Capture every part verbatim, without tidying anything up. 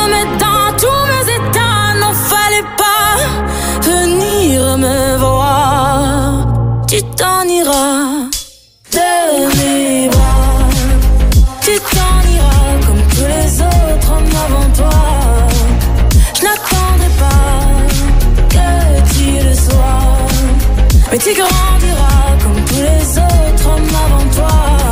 mais dans tous mes états, n'en fallait pas venir me voir. Tu t'en iras de mes bras, tu t'en iras comme tous les autres hommes avant toi. Je n'attendrai pas que tu le sois, mais tu grandiras comme tous les autres hommes avant toi.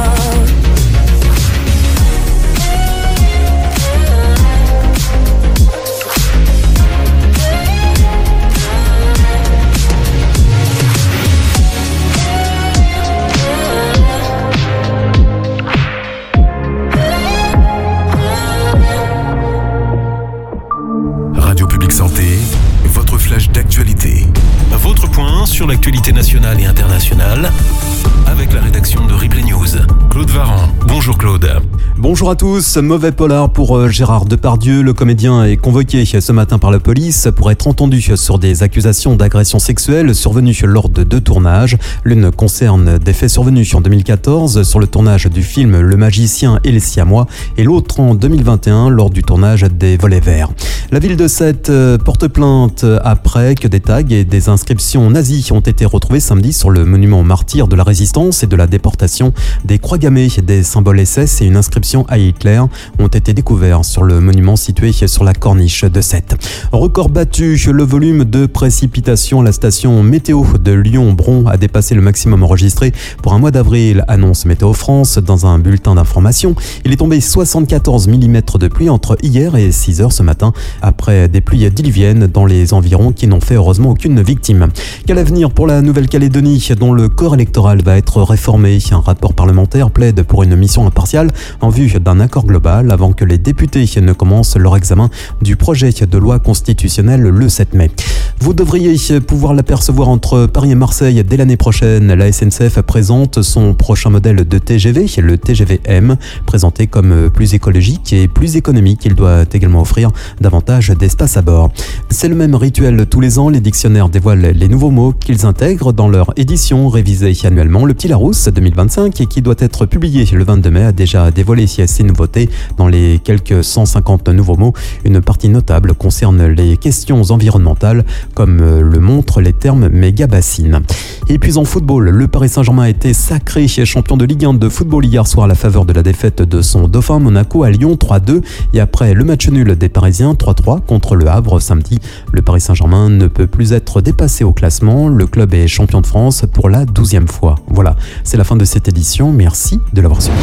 Radio Publique Santé, votre flash d'actualité. Votre point sur l'actualité nationale et internationale avec la rédaction de Replay News. Claude Varran. Bonjour Claude. Bonjour à tous. Mauvais polar pour Gérard Depardieu. Le comédien est convoqué ce matin par la police pour être entendu sur des accusations d'agression sexuelle survenues lors de deux tournages. L'une concerne des faits survenus en deux mille quatorze sur le tournage du film Le Magicien et les Siamois et l'autre en deux mille vingt et un lors du tournage des Volets Verts. La ville de Sète porte plainte après que des tags et des inscriptions nazies ont été retrouvés samedi sur le monument martyr de la résistance et de la déportation. Des croix gammées, des symboles S S et une inscription à Hitler ont été découverts sur le monument situé sur la corniche de Sète. Record battu, le volume de précipitations à la station météo de Lyon-Bron a dépassé le maximum enregistré pour un mois d'avril, annonce Météo France dans un bulletin d'information. Il est tombé soixante-quatorze millimètres de pluie entre hier et six heures ce matin, après des pluies diluviennes dans les environs qui n'ont fait heureusement aucune victime. Quel avenir pour la Nouvelle-Calédonie dont le corps électoral va être réformé? Un rapport parlementaire plaide pour une mission impartiale en vue d'un accord global avant que les députés ne commencent leur examen du projet de loi constitutionnelle le sept mai. Vous devriez pouvoir l'apercevoir entre Paris et Marseille dès l'année prochaine. La S N C F présente son prochain modèle de T G V, le T G V M, présenté comme plus écologique et plus économique. Il doit également offrir davantage d'espace à bord. C'est le même rituel tous les ans. Les dictionnaires dévoilent les nouveaux mots qu'ils intègrent dans leur édition révisée annuellement. Le Petit Larousse deux mille vingt-cinq, qui doit être publié le vingt-deux mai, a déjà dévoilé ses nouveautés. Dans les quelques cent cinquante nouveaux mots, une partie notable concerne les questions environnementales, comme le montrent les termes méga-bassines. Et puis en football, le Paris Saint-Germain a été sacré champion de Ligue un de football hier soir à la faveur de la défaite de son dauphin Monaco à Lyon trois deux. Et après le match nul des Parisiens trois trois contre le Havre samedi, le Paris Saint-Germain ne peut plus être dépassé au classement. Le club est champion de France pour la douzième fois. Voilà, c'est la fin de cette édition. Merci de l'avoir suivi.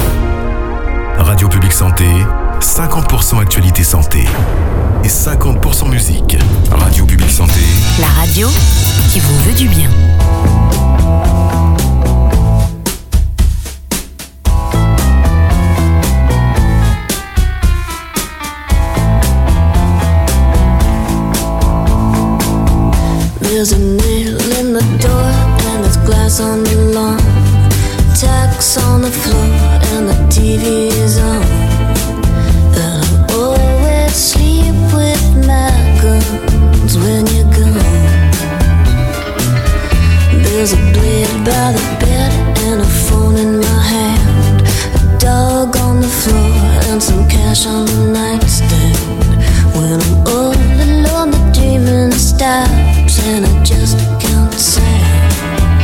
Radio Publique Santé, cinquante pour cent actualité santé et cinquante pour cent musique. Radio Publique Santé, la radio qui vous veut du bien. There's a nail in the door and there's glass on the lawn, tacks on the floor and the T V is on. And I always sleep with my guns when you're gone. There's a blade by the bed and a phone in my hand, a dog on the floor and some cash on the nightstand. When I'm all alone the dreaming stops and I just can't sound.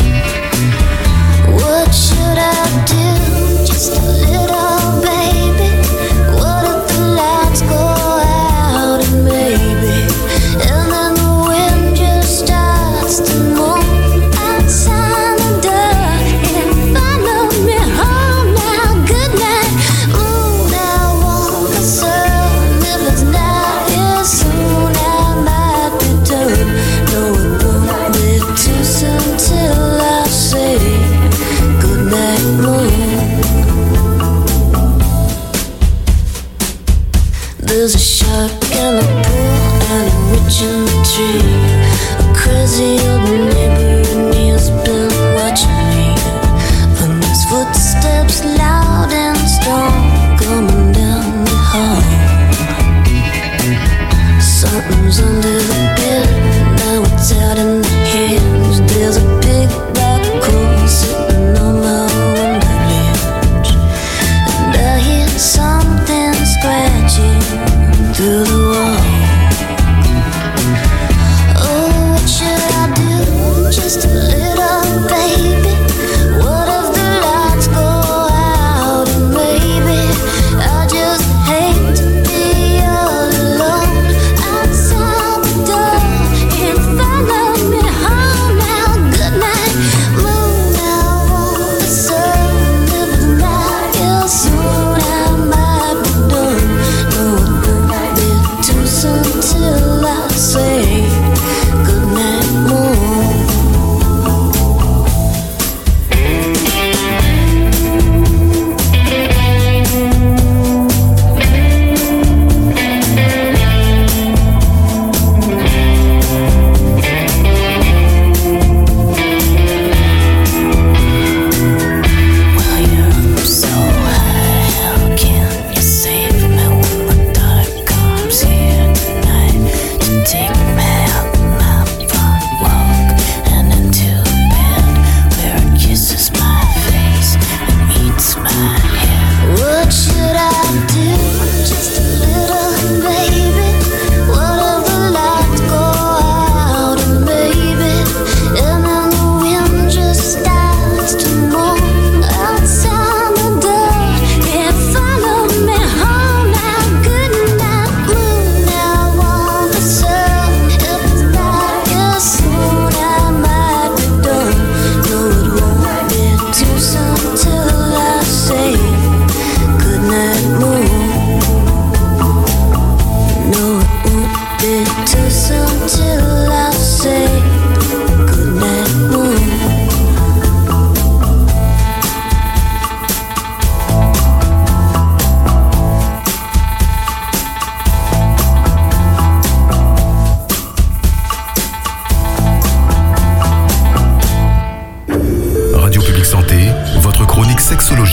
What should I do? Just a little baby. What if the lights go out and maybe, and then the wind just starts to moan outside the door and follow me home now. Good night, moon. I want the sun. If it's not here soon, I might be done. No, it won't be too soon till I say good night, moon. There's a shark in the pool and a witch in the tree, a crazy old neighbor and he's been watching me. And there's footsteps loud and strong coming down the hall. Something's under the bed, now it's out in the hinge. There's a big black hole sitting on my window ledge, and I hear something scratching through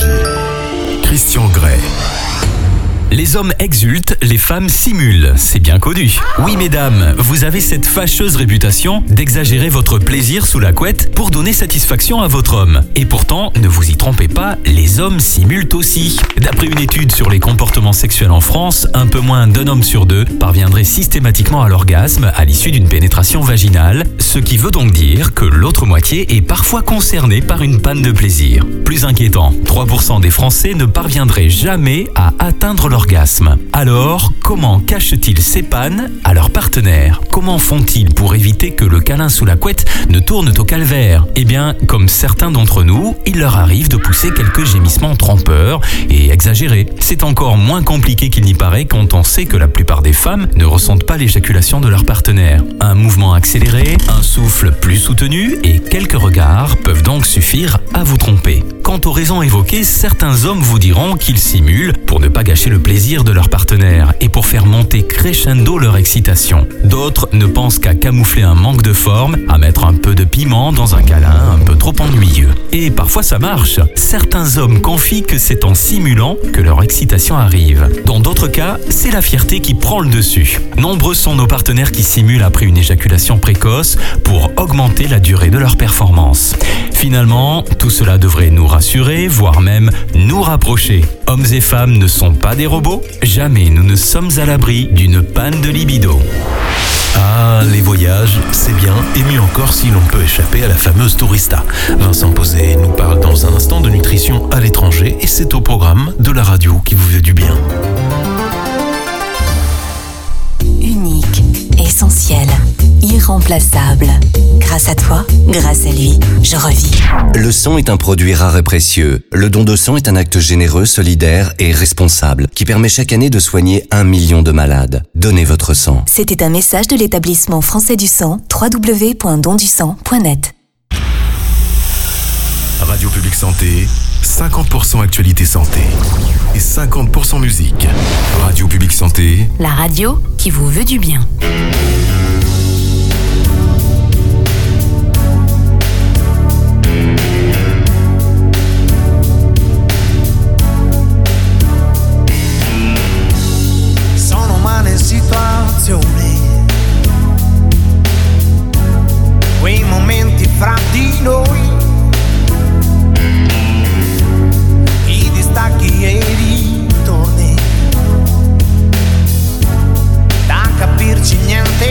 Christian Grey. Les hommes exultent, les femmes simulent, c'est bien connu. Oui mesdames, vous avez cette fâcheuse réputation d'exagérer votre plaisir sous la couette pour donner satisfaction à votre homme. Et pourtant, ne vous y trompez pas, les hommes simulent aussi. D'après une étude sur les comportements sexuels en France, un peu moins d'un homme sur deux parviendrait systématiquement à l'orgasme à l'issue d'une pénétration vaginale, ce qui veut donc dire que l'autre moitié est parfois concernée par une panne de plaisir. Plus inquiétant, trois pour cent des Français ne parviendraient jamais à atteindre l'orgasme. Alors, comment cachent-ils ces pannes à leur partenaire? Comment font-ils pour éviter que le câlin sous la couette ne tourne au calvaire? Eh bien, comme certains d'entre nous, il leur arrive de pousser quelques gémissements trompeurs et exagérés. C'est encore moins compliqué qu'il n'y paraît quand on sait que la plupart des femmes ne ressentent pas l'éjaculation de leur partenaire. Un mouvement accéléré, un souffle plus soutenu et quelques regards peuvent donc suffire à vous tromper. Quant aux raisons évoquées, certains hommes vous diront qu'ils simulent pour ne pas gâcher le plaisir de leur partenaire et pour faire monter crescendo leur excitation. D'autres ne pensent qu'à camoufler un manque de forme, à mettre un peu de piment dans un câlin un peu trop ennuyeux. Et parfois ça marche. Certains hommes confient que c'est en simulant que leur excitation arrive. Dans d'autres cas, c'est la fierté qui prend le dessus. Nombreux sont nos partenaires qui simulent après une éjaculation précoce pour augmenter la durée de leur performance. Finalement, tout cela devrait nous rassurer, voire même nous rapprocher. Hommes et femmes ne sont pas des robots. Jamais nous ne sommes à l'abri d'une panne de libido. Ah, les voyages, c'est bien, et mieux encore si l'on peut échapper à la fameuse tourista. Vincent Posé nous parle dans un instant de nutrition à l'étranger, et c'est au programme de la radio qui vous fait du bien. Unique, essentiel, irremplaçable. Grâce à toi, grâce à lui, je revis. Le sang est un produit rare et précieux. Le don de sang est un acte généreux, solidaire et responsable qui permet chaque année de soigner un million de malades. Donnez votre sang. C'était un message de l'établissement français du sang, w w w point don du sang point net. Radio Publique Santé, cinquante pour cent actualité santé et cinquante pour cent musique. Radio Publique Santé, La radio qui vous veut du bien. Sono umane situazioni, quei momenti fra di noi, i distacchi e i ritorni, da capirci niente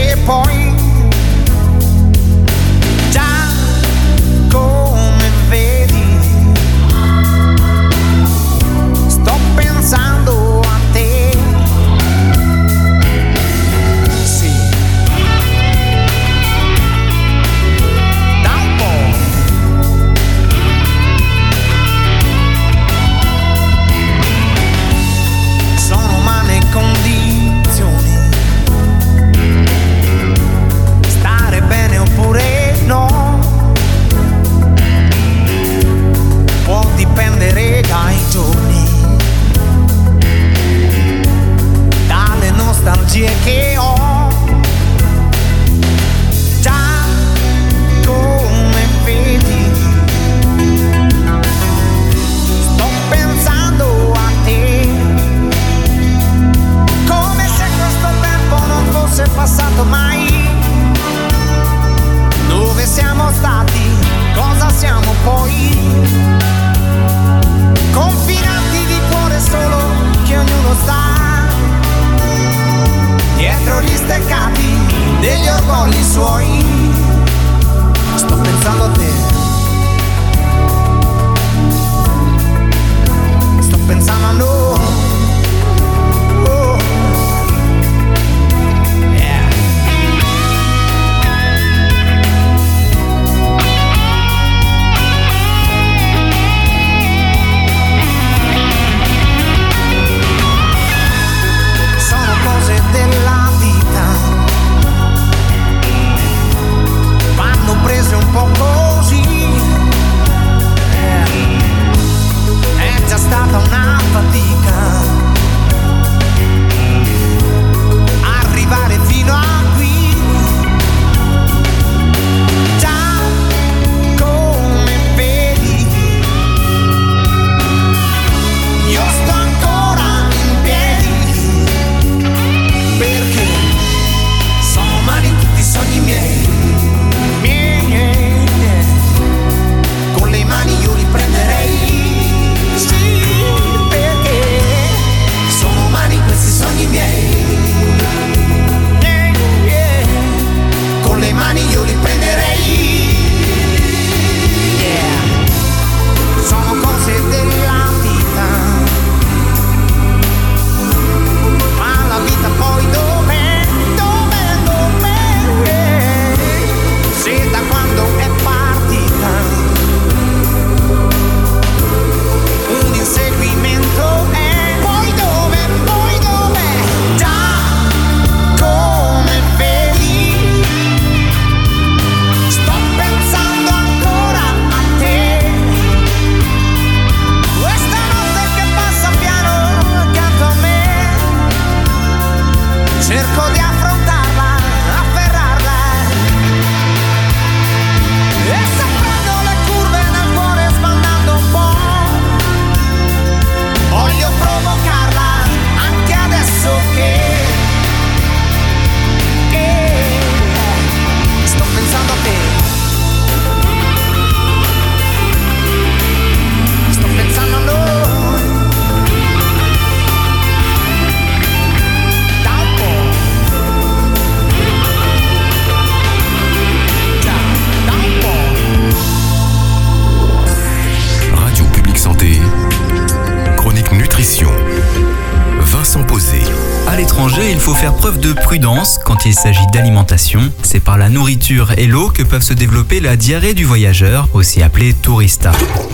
À l'étranger, il faut faire preuve de prudence quand il s'agit d'alimentation. C'est par la nourriture et l'eau que peuvent se développer la diarrhée du voyageur, aussi appelée tourista.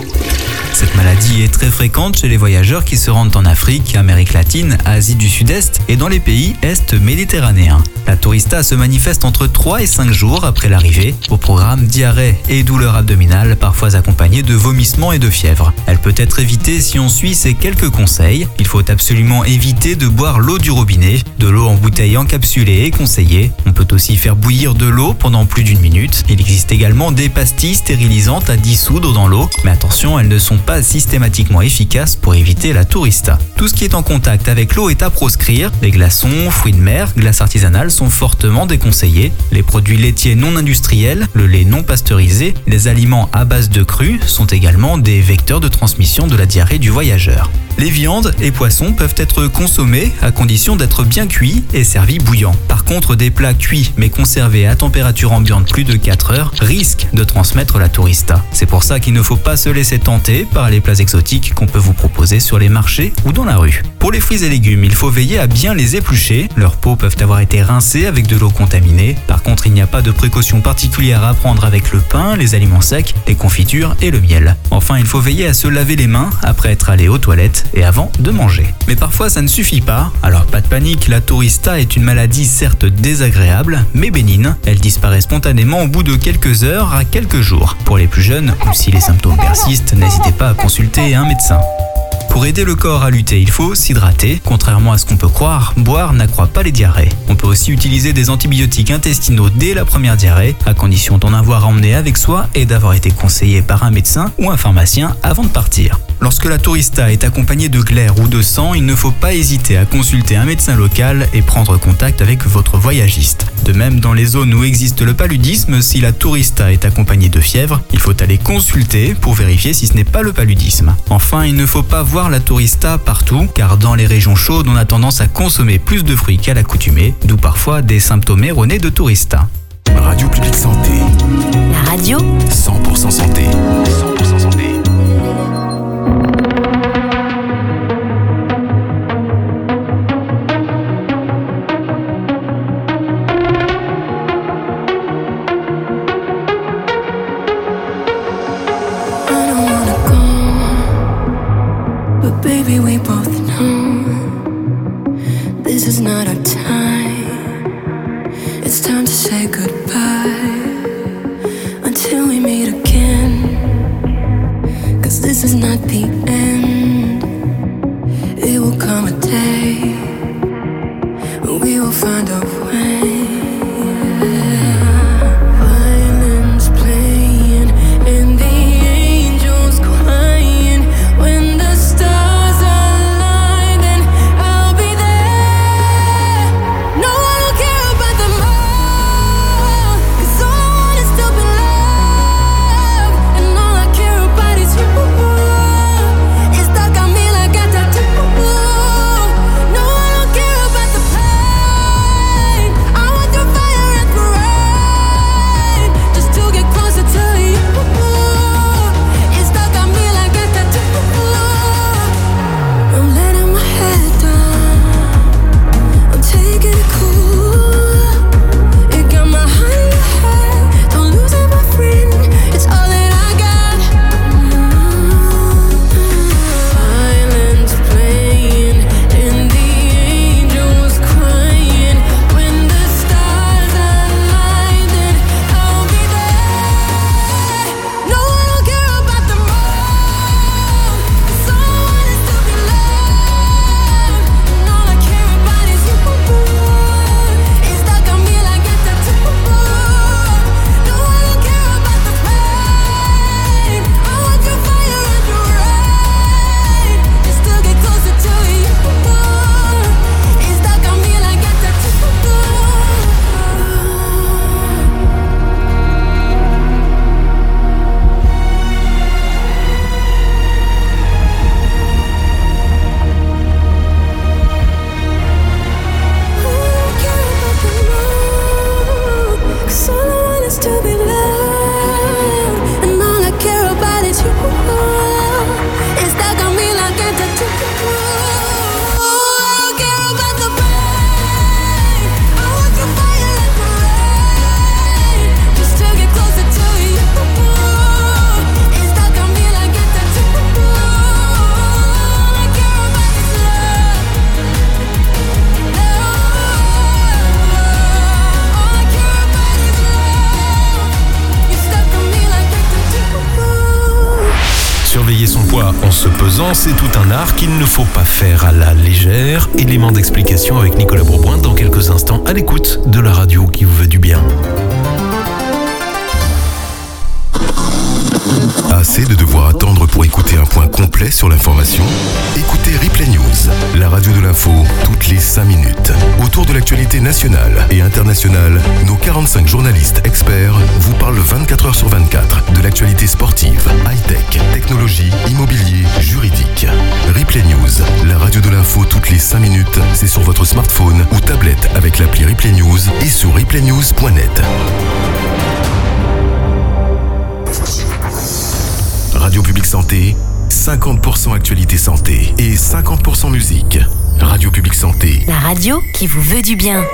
Cette maladie est très fréquente chez les voyageurs qui se rendent en Afrique, Amérique latine, Asie du Sud-Est et dans les pays est-méditerranéens. La tourista se manifeste entre trois et cinq jours après l'arrivée. Au programme, diarrhée et douleurs abdominales, parfois accompagnées de vomissements et de fièvre. Elle peut être évitée si on suit ces quelques conseils. Il faut absolument éviter de boire l'eau du robinet. De l'eau en bouteille encapsulée est conseillée. On peut aussi faire bouillir de l'eau pendant plus d'une minute. Il existe également des pastilles stérilisantes à dissoudre dans l'eau. Mais attention, elles ne sont pas systématiquement efficaces pour éviter la tourista. Tout ce qui est en contact avec l'eau est à proscrire. Les glaçons, fruits de mer, glaces artisanales sont fortement déconseillés. Les produits laitiers non industriels, le lait non pasteurisé, les aliments à base de cru sont également des vecteurs de transmission de la diarrhée du voyageur. Les viandes et poissons peuvent être consommés à condition d'être bien cuits et servis bouillants. Par contre, des plats cuits mais conservés à température ambiante plus de quatre heures risquent de transmettre la tourista. C'est pour ça qu'il ne faut pas se laisser tenter par les plats exotiques qu'on peut vous proposer sur les marchés ou dans la rue. Pour les fruits et légumes, il faut veiller à bien les éplucher. Leurs peaux peuvent avoir été rincées avec de l'eau contaminée. Par contre, il n'y a pas de précautions particulières à prendre avec le pain, les aliments secs, les confitures et le miel. Enfin, il faut veiller à se laver les mains après être allé aux toilettes et avant de manger. Mais parfois ça ne suffit pas, alors pas de panique, la tourista est une maladie certes désagréable, mais bénigne. Elle disparaît spontanément au bout de quelques heures à quelques jours. Pour les plus jeunes, ou si les symptômes persistent, n'hésitez pas à consulter un médecin. Pour aider le corps à lutter, il faut s'hydrater. Contrairement à ce qu'on peut croire, boire n'accroît pas les diarrhées. On peut aussi utiliser des antibiotiques intestinaux dès la première diarrhée, à condition d'en avoir emmené avec soi et d'avoir été conseillé par un médecin ou un pharmacien avant de partir. Lorsque la tourista est accompagnée de glaire ou de sang, il ne faut pas hésiter à consulter un médecin local et prendre contact avec votre voyagiste. De même, dans les zones où existe le paludisme, si la tourista est accompagnée de fièvre, il faut aller consulter pour vérifier si ce n'est pas le paludisme. Enfin, il ne faut pas voir la tourista partout, car dans les régions chaudes, on a tendance à consommer plus de fruits qu'à l'accoutumée, d'où parfois des symptômes erronés de tourista. Radio Publique Santé. La radio cent pour cent santé. cent pour cent santé. Baby, we both know this is not our time. It's time to say goodbye until we meet again. 'Cause this is not the end. It will come a day when we will find a way. Violins playing and the angels crying when the stars I ans, c'est tout un art qu'il ne faut pas faire à la légère. Élément d'explication avec Nicolas Bourboin dans quelques instants à l'écoute de la radio qui vous veut du bien. Assez de devoir attendre pour écouter un point complet sur l'information? Écoutez Replay News, la radio de l'info, toutes les cinq minutes. Autour de l'actualité nationale et internationale, nos quarante-cinq journalistes experts vous parlent vingt-quatre heures sur vingt-quatre de l'actualité sportive, high-tech, technologie, immobilier, juridique. Replay News, la radio de l'info toutes les cinq minutes, c'est sur votre smartphone ou tablette avec l'appli Replay News et sur replay news point net. Radio Publique Santé, cinquante pour cent actualité santé et cinquante pour cent musique. Radio Publique Santé. La radio qui vous veut du bien.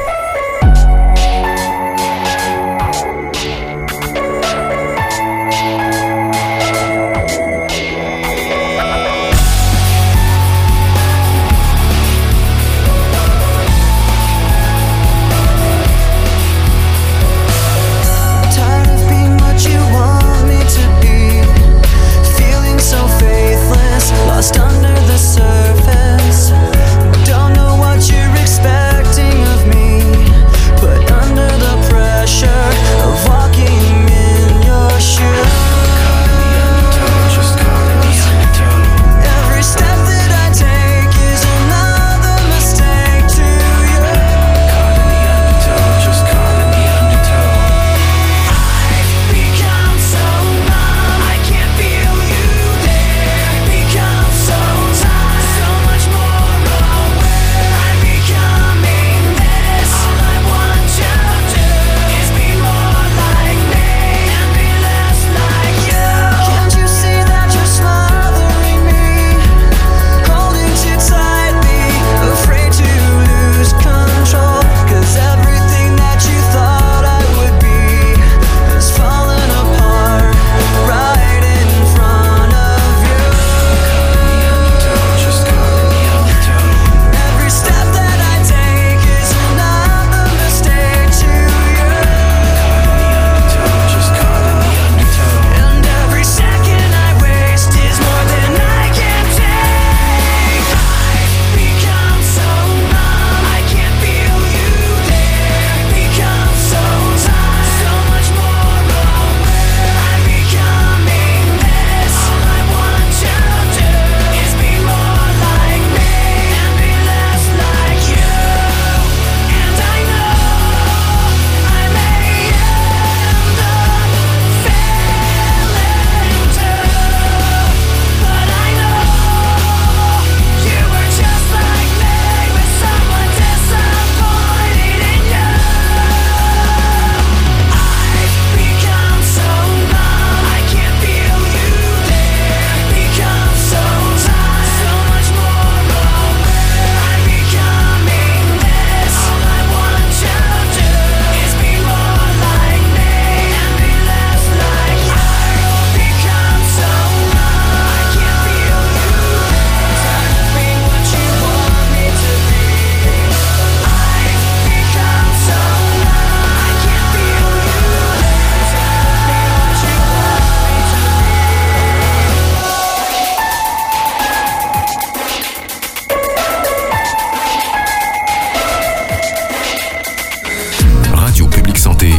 Lost under the surface. Don't know what you're expecting of me, but under the pressure of walking in your shoes, every step that I take is another mistake to you. I've become so numb, I can't feel you there. Become so tired, so much more aware. I'm becoming this. All I want you to do is be more like me and be less like you. Can't you see that you're smothering me, holding too tightly, afraid to lose control? 'Cause everything that you thought I would be has fallen apart right in front of you. Every step that I take is another mistake to you. And every second I waste is more than I can take. I've become so numb, I can't feel you there. Become so tired, so much more aware. I'm becoming this. All I want you to do is be more like me and be less like you. And I know I may end up failing too, but I know you were just like me, with someone disappointed in you. I've become so numb, I can't feel you there. Become so tired, so much more aware. I'm becoming this. All I want you to do is be more like me and be less like you. Become so numb, I can't feel you there. Tired of being what you want me to be. I've become so numb, I can't feel you there. Tired of being what you want me to Radio Publique Santé.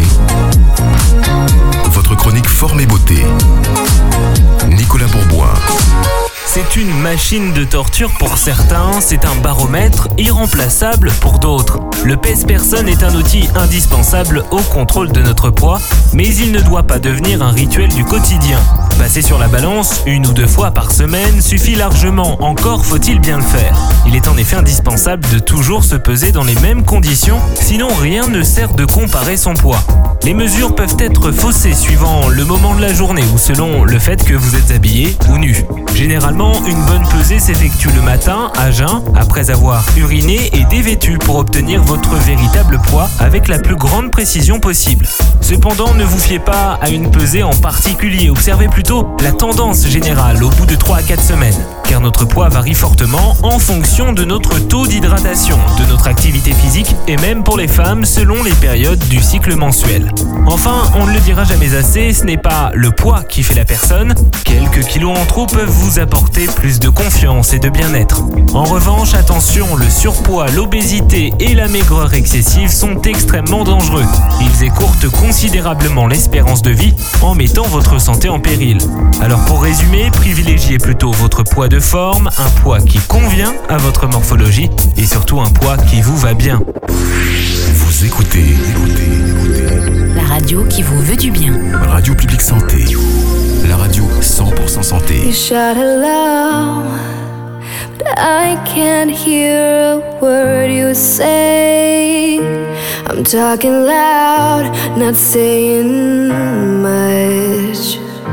Votre chronique Forme et Beauté. Nicolas Bourboin. C'est une machine de torture pour certains, c'est un baromètre irremplaçable pour d'autres. Le pèse-personne est un outil indispensable au contrôle de notre poids, mais il ne doit pas devenir un rituel du quotidien. Passer sur la balance une ou deux fois par semaine suffit largement, encore faut-il bien le faire. Il est en effet indispensable de toujours se peser dans les mêmes conditions, sinon rien ne sert de comparer son poids. Les mesures peuvent être faussées suivant le moment de la journée ou selon le fait que vous êtes habillé ou nu. Généralement, une bonne pesée s'effectue le matin, à jeun, après avoir uriné et dévêtu pour obtenir votre véritable poids avec la plus grande précision possible. Cependant, ne vous fiez pas à une pesée en particulier, observez plutôt la tendance générale au bout de trois à quatre semaines. car notre poids varie fortement en fonction de notre taux d'hydratation, de notre activité physique et même pour les femmes selon les périodes du cycle mensuel. Enfin, on ne le dira jamais assez, ce n'est pas le poids qui fait la personne. Quelques kilos en trop peuvent vous apporter plus de confiance et de bien-être. En revanche, attention, le surpoids, l'obésité et la maigreur excessive sont extrêmement dangereux. Ils écourtent considérablement l'espérance de vie en mettant votre santé en péril. Alors pour résumer, privilégiez plutôt votre poids de forme, un poids qui convient à votre morphologie et surtout un poids qui vous va bien. Vous écoutez, écoutez, écoutez. La radio qui vous veut du bien. Radio Publique Santé. La radio cent pour cent santé. You shout hello, but I can't hear a word you say. I'm talking loud, not saying much.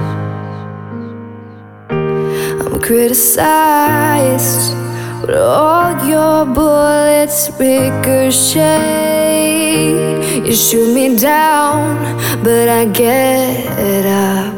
I'm criticized, but all your bullets ricochet. You shoot me down, but I get up.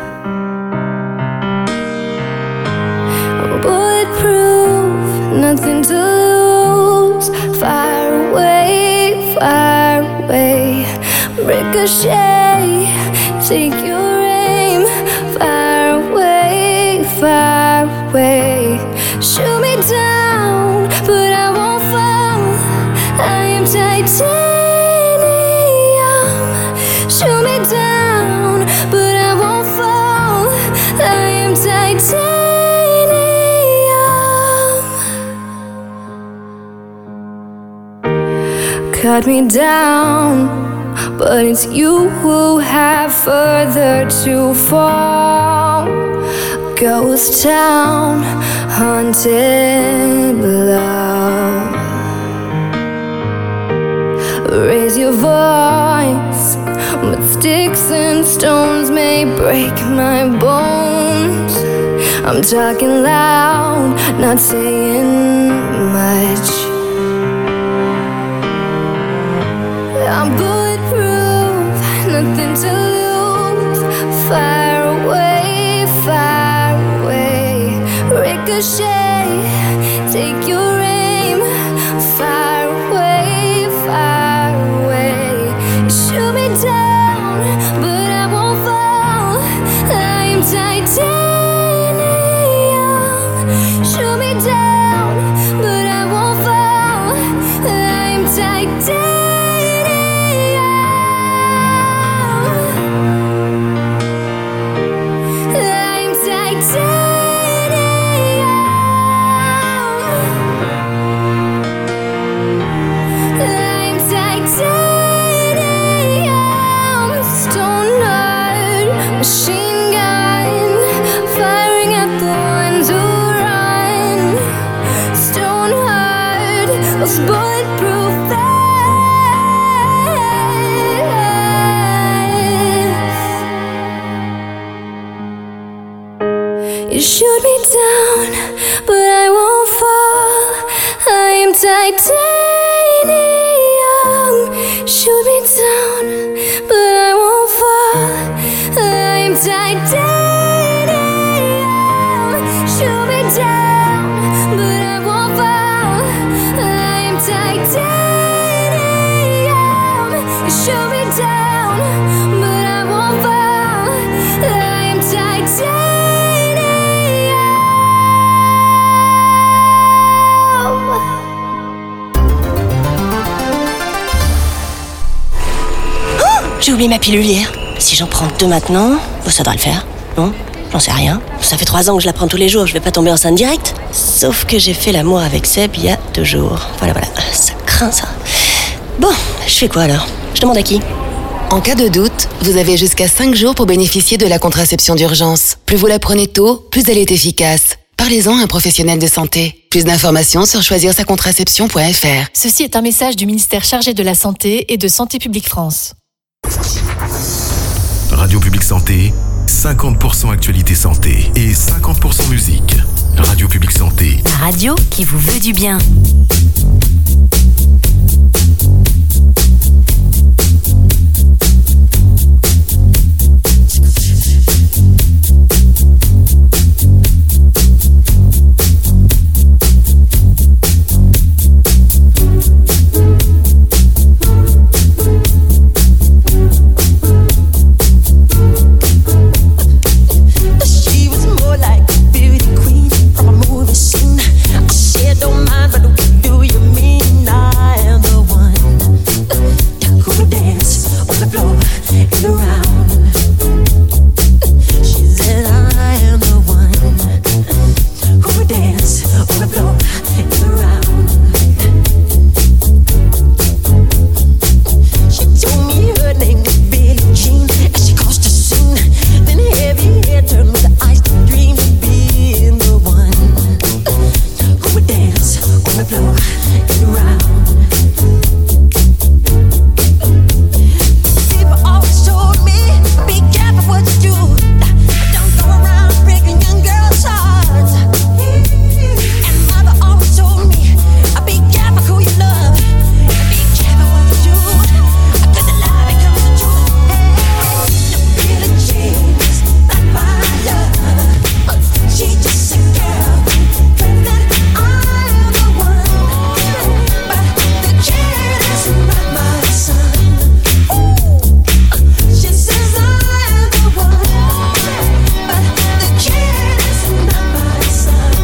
I'm bulletproof, nothing to lose. Fire away, fire away. Ricochet, take your aim. Fire away, fire away. Shoot me down, but I won't fall. I am titanium. Shoot me down, but I won't fall. I am titanium. Cut me down, but it's you who have further to fall. Ghost town, haunted love. Raise your voice, but sticks and stones may break my bones. I'm talking loud, not saying much. I'm bulletproof, nothing to lose. Fire away, fire away. Ricochet, take your aim. Fire away, fire away. You shoot me down, but I won't fall. I am titanium. Shoot me down, but I won't fall. I am titanium. Machine gun, firing at the ones who run. Stone hard, those bulletproof vests. You shoot me down, but I won't fall. I am titanium. Shoot me down, but I won't fall. I'm titanium. Shoot me down, but I won't fall. I'm titanium. Shoot me down, but I won't fall. I'm titanium. Oh, j'ai oublié ma pilule hier. Si j'en prends deux maintenant, ça devrait le faire. Non, j'en sais rien. Ça fait trois ans que je la prends tous les jours, je vais pas tomber enceinte direct. Sauf que j'ai fait l'amour avec Seb il y a deux jours. Voilà, voilà, ça craint ça. Bon, je fais quoi alors? Je demande à qui? En cas de doute, vous avez jusqu'à cinq jours pour bénéficier de la contraception d'urgence. Plus vous la prenez tôt, plus elle est efficace. Parlez-en à un professionnel de santé. Plus d'informations sur choisir sa contraception point f r. Ceci est un message du ministère chargé de la Santé et de Santé publique France. Radio Publique Santé, cinquante pour cent actualité santé et cinquante pour cent musique. Radio Publique Santé. La radio qui vous veut du bien. on the floor and around. People always told me, be careful what you do. Don't go around breaking young girls' hearts. And mother always told me, be careful who you love. Be careful what you do. Cause the love it comes with you. Hey, the jeans, not my love. She just a girl, claims that I'm the one. But the kid is not my son. She says I'm the one. But the kid is not my son.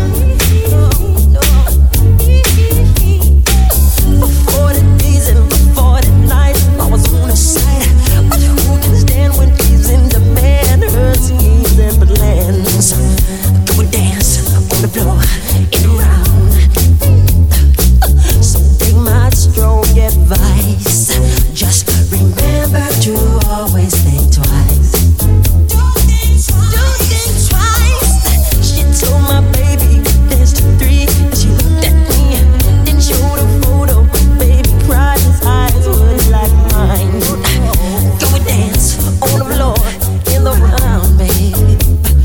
For forty days and for forty nights, I was on her side. But who can stand when she's in demand? Her schemes and plans. Go and dance on the floor and around. So take my strong advice. Just remember to always think twice. Don't think twice. She told my baby dance to three. And she looked at me, then showed a photo. Baby cried, his eyes were like mine. Go and dance on the floor in the round, baby.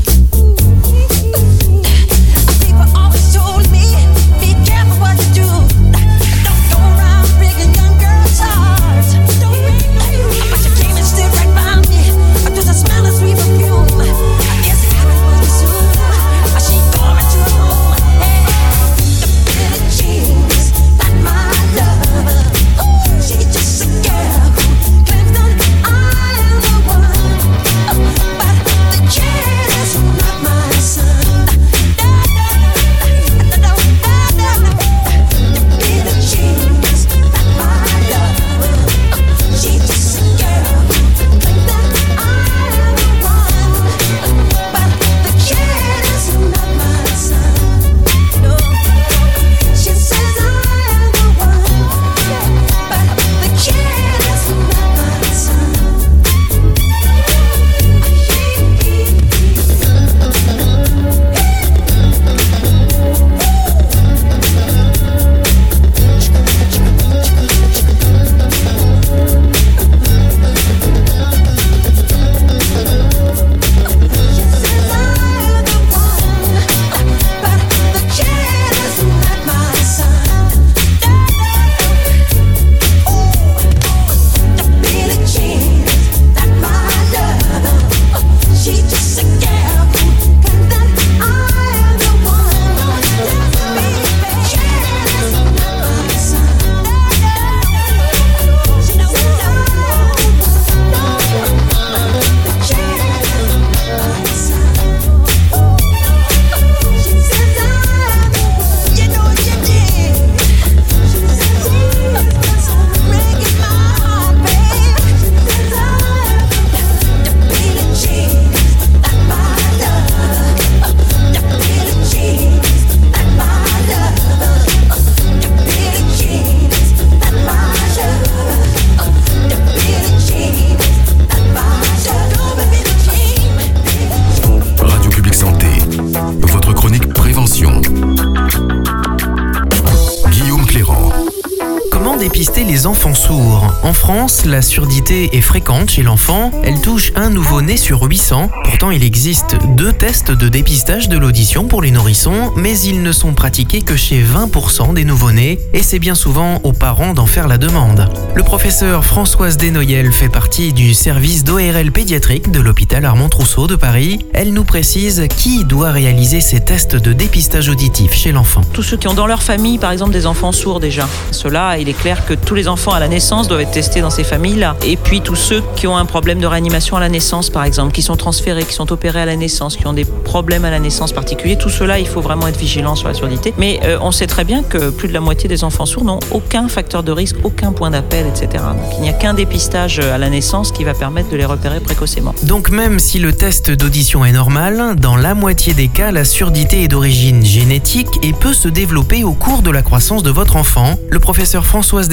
People always told me, be careful what you do. Don't go around breaking young girls' hearts. But you came and stood right by me. Just a smell of sweet perfume. I guess it happened was too soon. She tore me to her room. Hey, the Billie Jeans, not my love. She's just a girl who claims that I'm the one. But the kid is not my son. The Billie Jeans, not my love. She's just a girl who claims that I'm the one. But the kid is not my son. No, she says I'm the one. But the kid is not my son. Radio Publique Santé, votre chronique prévention. Guillaume Clément. Comment dépister les enfants sourds ? En France, la surdité est fréquente chez l'enfant. Elle touche un nouveau-né sur huit cents. Pourtant, il existe deux tests de dépistage de l'audition pour les nourrissons, mais ils ne sont pratiqués que chez vingt pour cent des nouveau-nés, et c'est bien souvent aux parents d'en faire la demande. Le professeur Françoise Desnoyelles fait partie du service d'O R L pédiatrique de l'hôpital Armand-Trousseau de Paris. Elle nous précise qui doit réaliser ces tests de dépistage auditif chez l'enfant. Tous ceux qui ont dans leur famille, par exemple, des enfants sourds déjà. Ceux-là, il est clair que tous les enfants à la naissance doivent être testés dans ces familles-là. Et puis tous ceux qui ont un problème de réanimation à la naissance, par exemple, qui sont transférés, qui sont opérés à la naissance, qui ont des problèmes à la naissance particuliers, tout cela, il faut vraiment être vigilant sur la surdité. Mais euh, on sait très bien que plus de la moitié des enfants sourds n'ont aucun facteur de risque, aucun point d'appel, et cetera. Donc il n'y a qu'un dépistage à la naissance qui va permettre de les repérer précocement. Donc même si le test d'audition est normal, dans la moitié des cas, la surdité est d'origine génétique et peut se développer au cours de la croissance de votre enfant. Le professeur Françoise Desnoyelles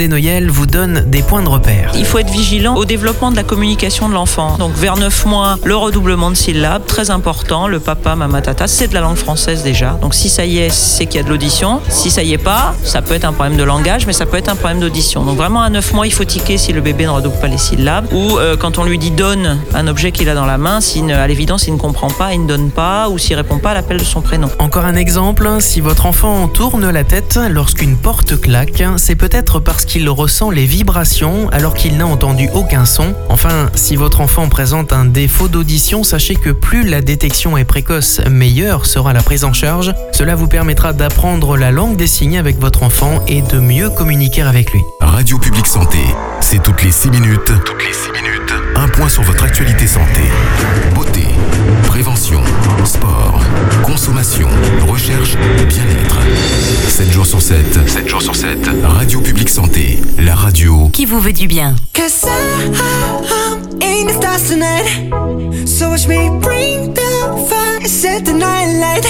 Desnoyelles vous donne des points de repère. Il faut être vigilant au développement de la communication de l'enfant. Donc vers neuf mois, le redoublement de syllabes, très important, le papa, maman, tata, c'est de la langue française déjà. Donc si ça y est, c'est qu'il y a de l'audition. Si ça y est pas, ça peut être un problème de langage, mais ça peut être un problème d'audition. Donc vraiment à neuf mois, il faut tiquer si le bébé ne redouble pas les syllabes. Ou euh, quand on lui dit donne un objet qu'il a dans la main, si à l'évidence il ne comprend pas, il ne donne pas, ou s'il répond pas à l'appel de son prénom. Encore un exemple, si votre enfant tourne la tête lorsqu'une porte claque, c'est peut-être parce qu'il ressent les vibrations alors qu'il n'a entendu aucun son. Enfin, si votre enfant présente un défaut d'audition, sachez que plus la détection est précoce, meilleure sera la prise en charge. Cela vous permettra d'apprendre la langue des signes avec votre enfant et de mieux communiquer avec lui. Radio Publique Santé, c'est toutes les six minutes. Toutes les six minutes. Un point sur votre actualité santé. Beauté, prévention, sport, consommation, recherche et bien-être. sept jours sur sept. sept jours sur sept. Radio Publique Santé, la radio qui vous veut du bien. Cause I, I'm in the stars tonight. So watch me bring the fire, set the night light.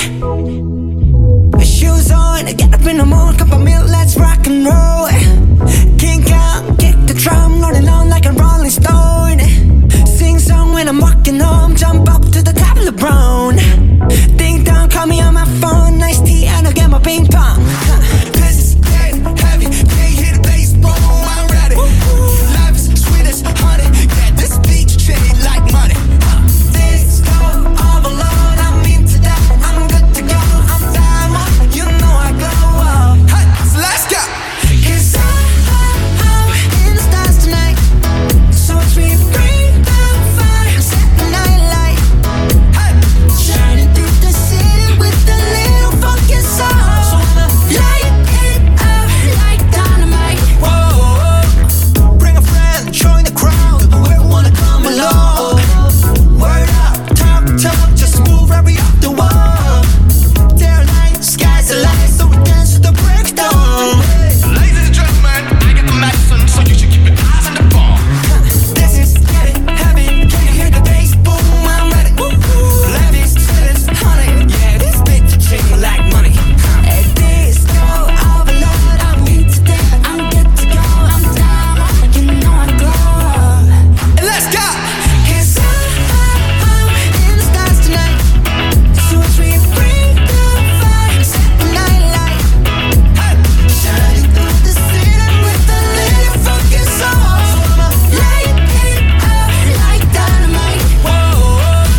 Shoes on, get up in the morning, cup of milk, let's rock and roll. Kink out, kick the drum, rolling on like a rolling stone. Sing song when I'm walking home, jump up to the top of the brown. Ding dong, call me on my phone, nice tea and I'll get my ping pong. This is getting heavy, can't hear the bass, boom, I'm ready. Life is sweet as honey, yeah, this beat shit like money. This go all alone, I'm into that, I'm good to go, I'm down, you know I go up. Hey, so let's go. Cause I, I'm in the stars tonight, so watch me bring the fire, set the night light. Hey, shining through the city with a little funky soul. So I'ma light it up like dynamite. Whoa, bring a friend, join the crowd, whoever wanna come along. Word up, talk, talk, just move right up the wall. Day or night, sky's the light, so we dance to the breakdown. Ladies and gentlemen, I got the medicine, so you should keep your eyes on the ball. This is getting heavy, can you hear the bass? Boom, I'm ready. Life is sweet as honey, yeah, this bitch shake like money. At this go overload, I'm into that, I'm good to go, I'm down, you know I go up. Let's go! Cause I, I'm in the stars tonight, so watch me bring the fire, set the night light. Hey, shining through the city with a little funky soul. So I'ma light it up like dynamite. Whoa,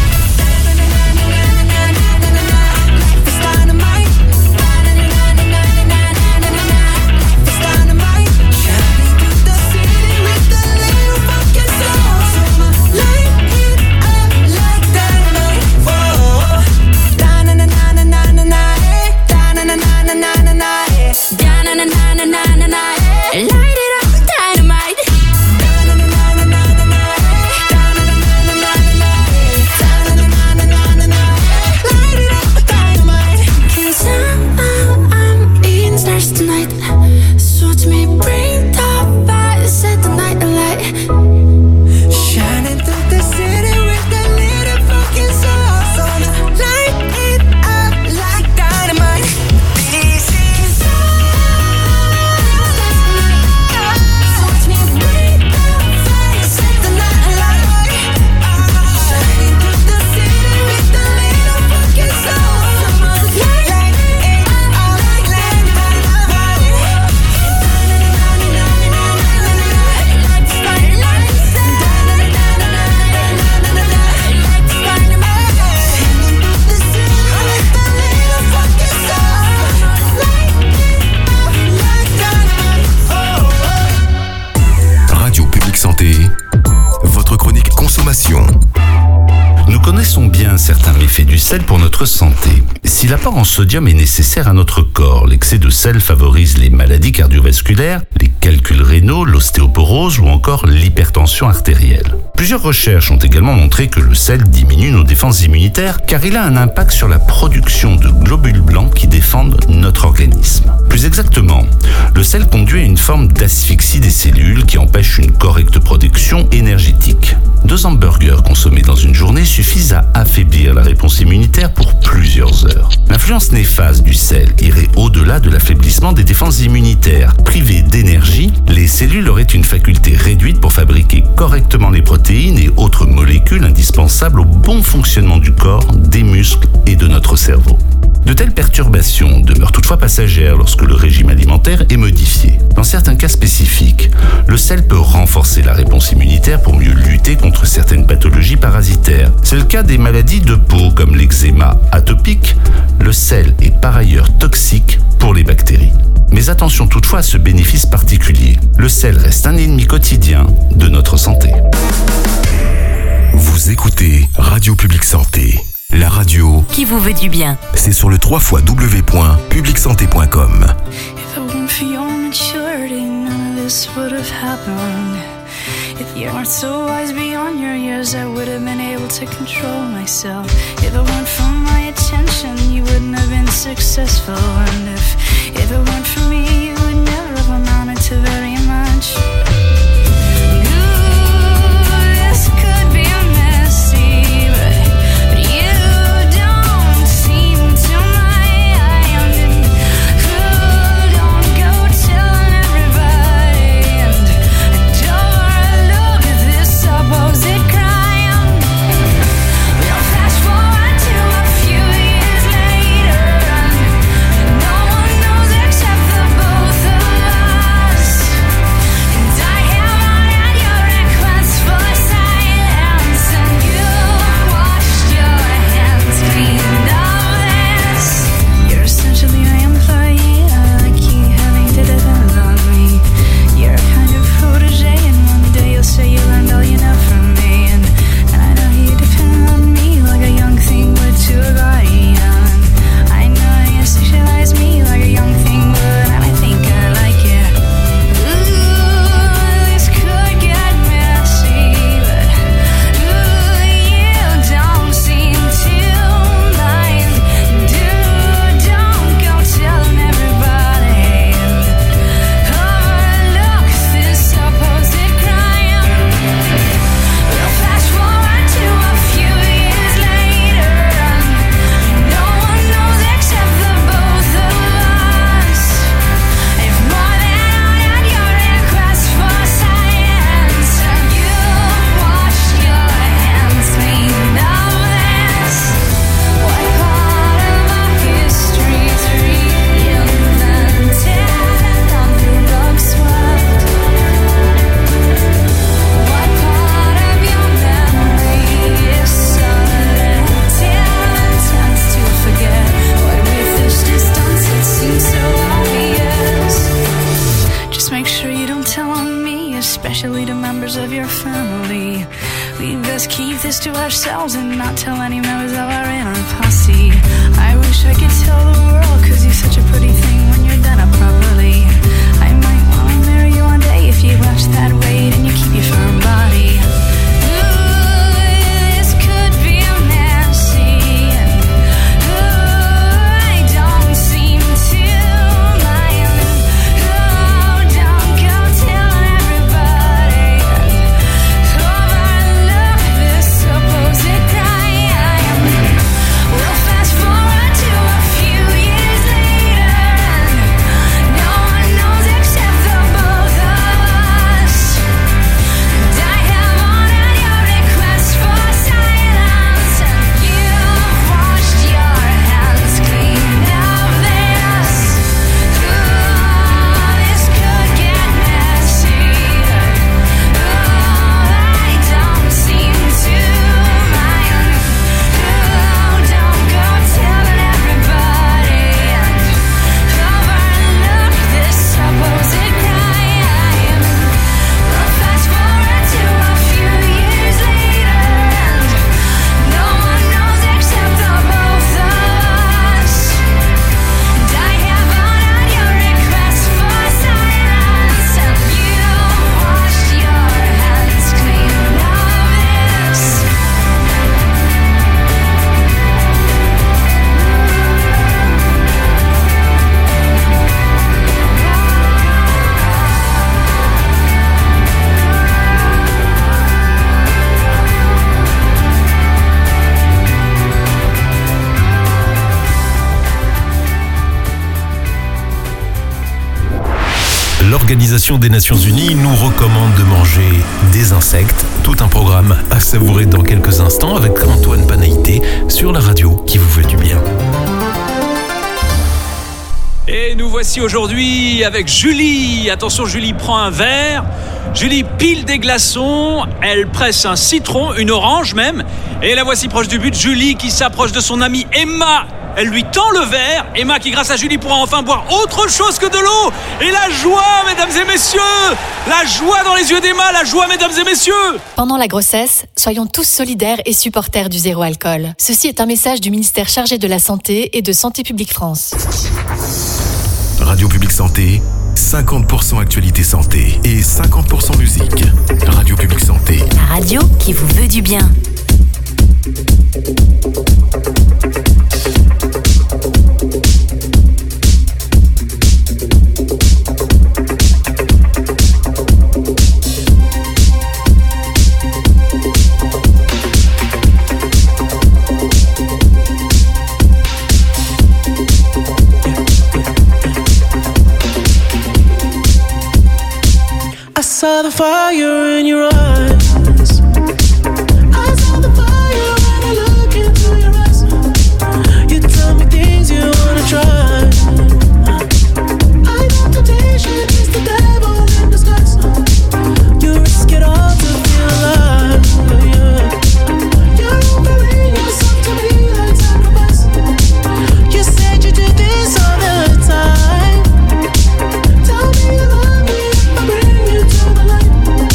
life is dynamite. Life is dynamite. Shining through the city with a little funky soul. So I'ma light it up like dynamite. Whoa, da-na-na-na-na-na-na, eh. Da-na-na-na-na-na-na, eh. Da-na-na-na-na-na-na, eh. Light it up, dynamite. Da-na-na-na-na-na-na, eh. Da-na-na-na-na-na-na, eh. Da-na-na-na-na-na-na, eh. Light it up, dynamite. 'Cause I'm, I'm, I'm in the stars tonight. So watch me bring the fire, set the night alight. Shining through the city with a little fucking soul. So I'ma light it up like dynamite. This is so watch me bring the fire, set the night alight. Shining through the city with a little fucking soul. So I'ma light it up like dynamite. Radio Publique Santé, votre chronique consommation. Nous connaissons bien certains méfaits du sel pour notre santé. Si l'apport en sodium est nécessaire à notre corps, l'excès de sel favorise les maladies cardiovasculaires, les calculs rénaux, l'ostéoporose ou encore l'hypertension artérielle. Plusieurs recherches ont également montré que le sel diminue nos défenses immunitaires car il a un impact sur la production de globules blancs qui défendent notre organisme. Plus exactement, Le sel conduit à une forme d'asphyxie des cellules qui empêche une correcte production énergétique. Deux hamburgers consommés dans une journée suffisent à affaiblir la réponse immunitaire pour plusieurs heures. L'influence néfaste du sel irait au-delà de l'affaiblissement des défenses immunitaires. Privées d'énergie, les cellules auraient une faculté réduite pour fabriquer correctement les protéines et autres molécules indispensables au bon fonctionnement du corps, des muscles et de notre cerveau. De telles perturbations demeurent toutefois passagères lorsque le régime alimentaire est modifié. Dans certains cas spécifiques, le sel peut renforcer la réponse immunitaire pour mieux lutter contre certaines pathologies parasitaires. C'est le cas des maladies de peau comme l'eczéma atopique. Le sel est par ailleurs toxique pour les bactéries. Mais attention toutefois à ce bénéfice particulier. Le sel reste un ennemi quotidien de notre santé. Vous écoutez Radio Publique Santé. La radio qui vous veut du bien. C'est sur le w w w point public santé point com. If it weren't for your maturity, none of this would have happened. If you weren't so wise beyond your years, I would have been able to control myself. If it weren't for my attention, you wouldn't have been successful. And if, if it weren't for me, you would never have amounted to very much. No one L'Organisation des Nations Unies nous recommande de manger des insectes. Tout un programme à savourer dans quelques instants avec Antoine Panaïté sur la radio qui vous veut du bien. Et nous voici aujourd'hui avec Julie. Attention, Julie prend un verre. Julie pile des glaçons. Elle presse un citron, une orange même. Et la voici proche du but. Julie qui s'approche de son amie Emma. Elle lui tend le verre. Emma qui, grâce à Julie, pourra enfin boire autre chose que de l'eau. Et la joie, mesdames et messieurs. La joie dans les yeux d'Emma. La joie, mesdames et messieurs. Pendant la grossesse, soyons tous solidaires et supporters du zéro alcool. Ceci est un message du ministère chargé de la Santé et de Santé publique France. Radio Publique Santé, cinquante pour cent actualité santé et cinquante pour cent musique. Radio Publique Santé. La radio qui vous veut du bien. I saw the fire in your eyes. I saw the fire when I look into your eyes. You tell me things you wanna try. I know temptation is the devil in disguise. You risk it all to feel alive. Yeah. You're offering yourself to me like sacrifice. You said you do this all the time. Tell me you love me if I bring you to the light.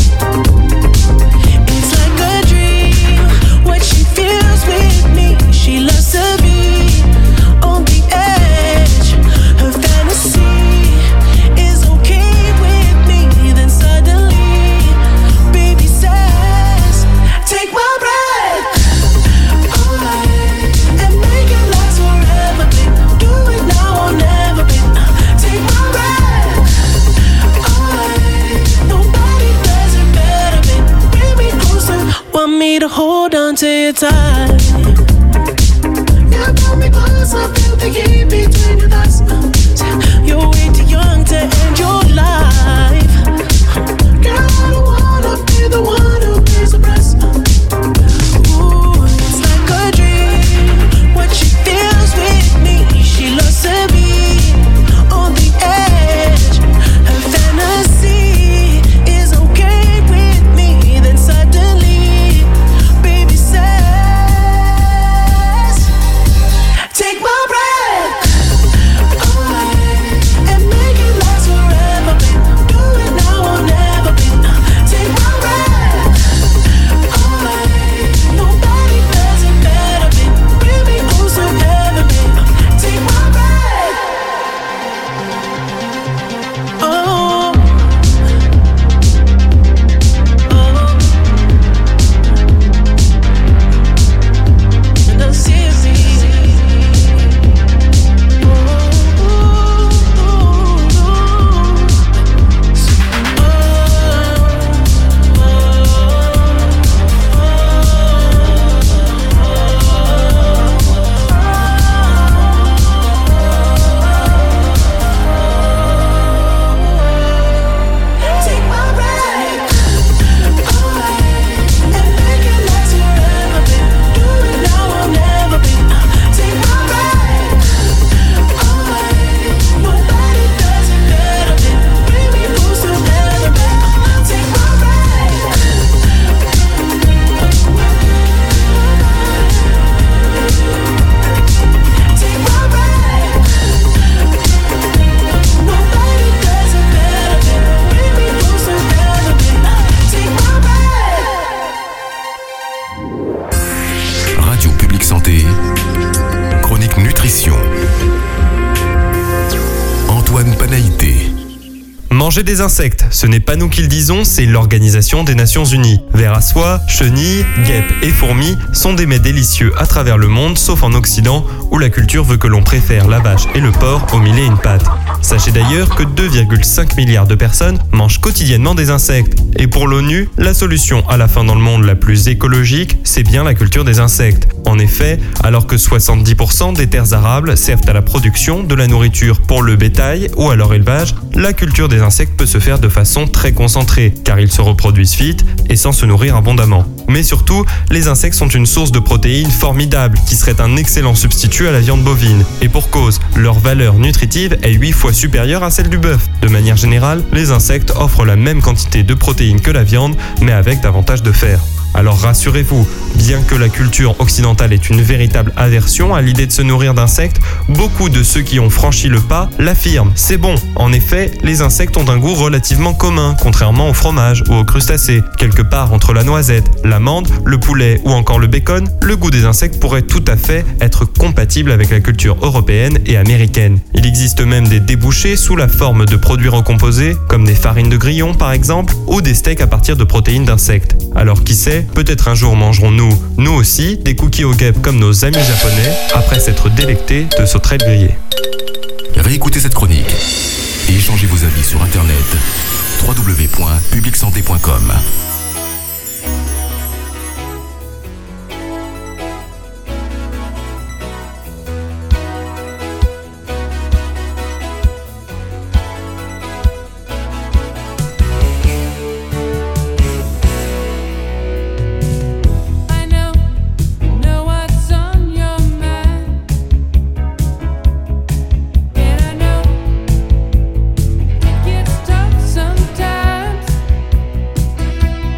It's like a dream what she feels with me. She loves to be on the edge. Her fantasy is okay with me. Then suddenly, baby says, take my breath away and make it last forever, babe. Do it now or never, babe. Take my breath away. Nobody does it better, babe. Bring me closer. Want me to hold on to you tight. Yeah, pull me closer. Feel the heat between your thighs. You're way too young to end your life. Girl, I don't wanna be the one who pays the price. Ooh, it's like a dream what she feels with me. She loves to be on the edge. Her fantasy is okay with me. Then suddenly, baby says, take my breath away and make it last forever, babe. Do it now or never, babe. Take my breath away. Nobody does it better, babe. Bring me closer, ever, babe. Take my breath. Oh. Oh. And I see it. Take my breath away and make it last forever, babe. Do it now or never, babe. Take my breath away. Nobody does it better, babe. Bring me closer, never, babe. Take my breath. Take my breath. Nobody does it better, babe. Bring me closer, never, babe. Take my breath. Radio Publique Santé, chronique nutrition. Antoine Panaïté. Manger des insectes, ce n'est pas nous qui le disons, c'est l'Organisation des Nations Unies. Vers à soie, chenilles, guêpes et fourmis sont des mets délicieux à travers le monde, sauf en Occident, où la culture veut que l'on préfère la vache et le porc au mille et une pâtes. Sachez d'ailleurs que deux virgule cinq milliards de personnes mangent quotidiennement des insectes. Et pour l'ONU, la solution à la fin dans le monde la plus écologique, c'est bien la culture des insectes. En effet, alors que soixante-dix pour cent des terres arables servent à la production de la nourriture pour le bétail ou à leur élevage, la culture des insectes peut se faire de façon très concentrée, car ils se reproduisent vite et sans se nourrir abondamment. Mais surtout, les insectes sont une source de protéines formidable qui serait un excellent substitut à la viande bovine. Et pour cause, leur valeur nutritive est huit fois supérieure à celle du bœuf. De manière générale, les insectes offrent la même quantité de protéines que la viande, mais avec davantage de fer. Alors rassurez-vous, bien que la culture occidentale ait une véritable aversion à l'idée de se nourrir d'insectes, beaucoup de ceux qui ont franchi le pas l'affirment. C'est bon. En effet, les insectes ont un goût relativement commun, contrairement au fromage ou aux crustacés. Quelque part entre la noisette, l'amande, le poulet ou encore le bacon, le goût des insectes pourrait tout à fait être compatible avec la culture européenne et américaine. Il existe même des débouchés sous la forme de produits recomposés, comme des farines de grillons par exemple, ou des steaks à partir de protéines d'insectes. Alors qui sait, peut-être un jour mangerons-nous, nous aussi, des cookies au guêpes comme nos amis japonais, après s'être délectés de sauterelles grillées. Réécoutez cette chronique et échangez vos avis sur internet w w w point public santé point com. Sometimes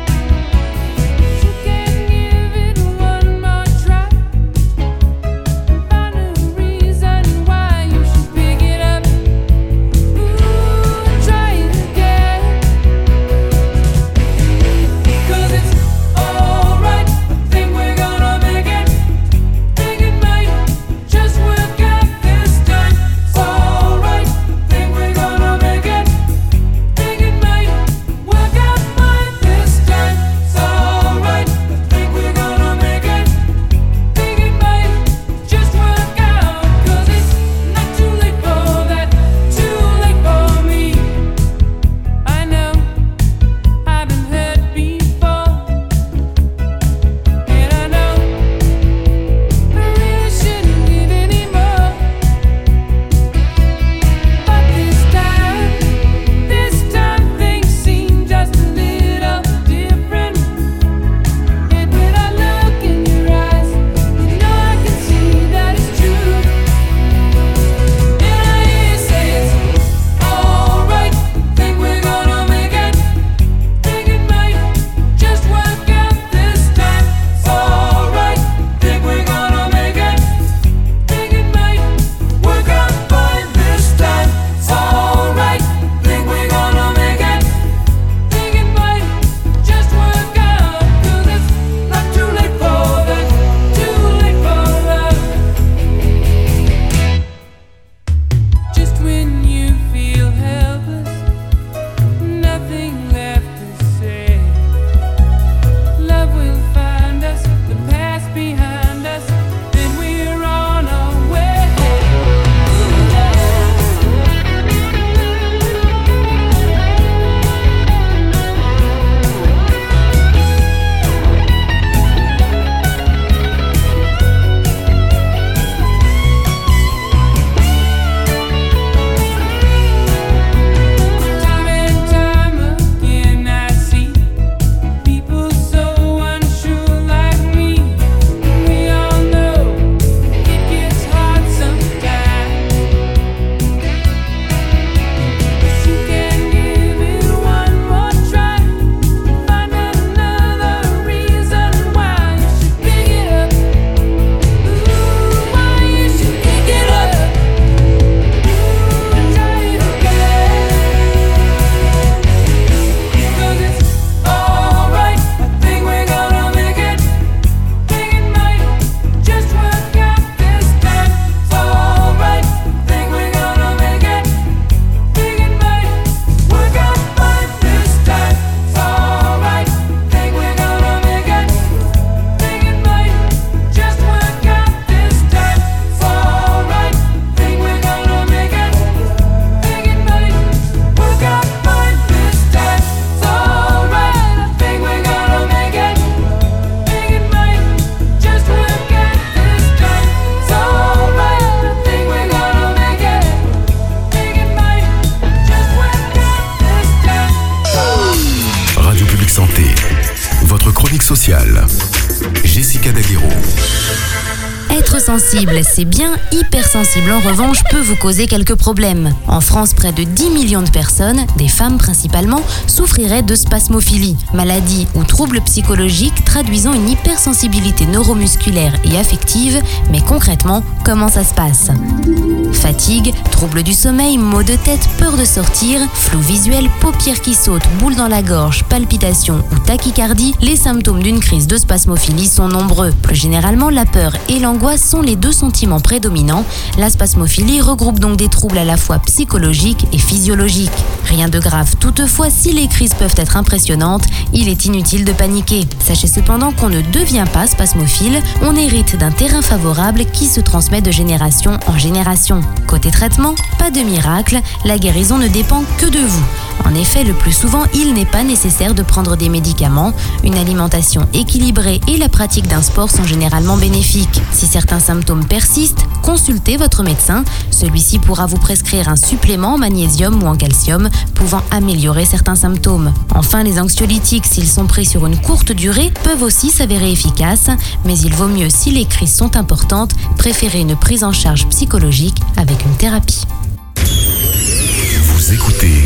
médicale. Jessica Daguerreau. Être sensible, c'est bien. Hypersensible, en revanche, peut vous causer quelques problèmes. En France, près de dix millions de personnes, des femmes principalement, souffriraient de spasmophilie, maladie ou trouble psychologique traduisant une hypersensibilité neuromusculaire et affective. Mais concrètement, comment ça se passe ? Fatigue, troubles du sommeil, maux de tête, peur de sortir, flou visuel, paupières qui sautent, boules dans la gorge, palpitations ou tachycardie, les symptômes d'une crise de spasmophilie sont nombreux. Plus généralement, la peur et l'angoisse sont les deux sentiments prédominants. La spasmophilie regroupe donc des troubles à la fois psychologiques et physiologiques. Rien de grave toutefois, si les crises peuvent être impressionnantes, il est inutile de paniquer. Sachez cependant qu'on ne devient pas spasmophile, on hérite d'un terrain favorable qui se transmet de génération en génération. Côté traitement, pas de miracle, la guérison ne dépend que de vous. En effet, le plus souvent, il n'est pas nécessaire de prendre des médicaments. Une alimentation équilibrée et la pratique d'un sport sont généralement bénéfiques. Si certains symptômes persistent, consultez votre médecin. Celui-ci pourra vous prescrire un supplément en magnésium ou en calcium pouvant améliorer certains symptômes. Enfin, les anxiolytiques, s'ils sont pris sur une courte durée, peuvent aussi s'avérer efficaces, mais il vaut mieux, si les crises sont importantes, préférer une prise en charge psychologique avec une thérapie. Vous écoutez